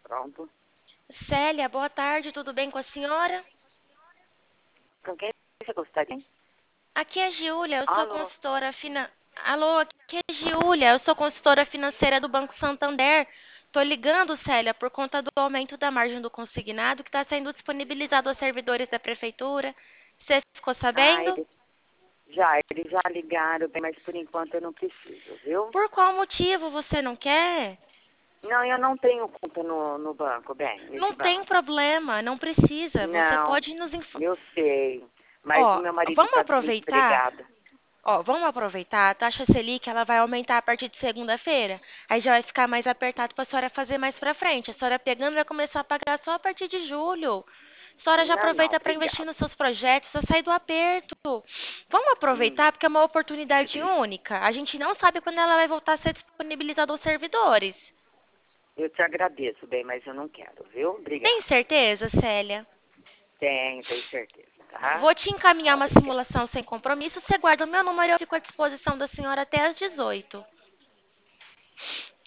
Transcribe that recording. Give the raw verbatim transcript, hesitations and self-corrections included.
Pronto. Célia, boa tarde, tudo bem com a senhora? Com quem você gostaria? Aqui é a Giulia, eu sou Alô? consultora finan... Alô, aqui é a Giulia, eu sou consultora financeira do Banco Santander. Tô ligando, Célia, por conta do aumento da margem do consignado que está sendo disponibilizado aos servidores da prefeitura. Você ficou Ah, sabendo? eles já, eles já ligaram, bem, mas por enquanto eu não preciso, viu? Por qual motivo você não quer? Não, eu não tenho conta no, no banco, bem, nesse Não tem banco. problema, não precisa. Você Não, pode nos informar. eu sei, mas o Ó, meu marido vamos está aproveitar. desempregado. Ó, vamos aproveitar, a taxa Selic ela vai aumentar a partir de segunda-feira. Aí já vai ficar mais apertado para a senhora fazer mais para frente. A senhora pegando vai começar a pagar só a partir de julho. A senhora já Não, não, aproveita para investir obrigada. nos seus projetos, para sair do aperto. Vamos Hum, aproveitar porque é uma oportunidade única. A gente não sabe quando ela vai voltar a ser disponibilizada aos servidores. eu te agradeço, bem, mas eu não quero, viu? Tem Obrigada. certeza, Célia? Tenho, tenho certeza, tá? Vou te encaminhar uma Obrigada. simulação sem compromisso. Você guarda o meu número e eu fico à disposição da senhora até às dezoito.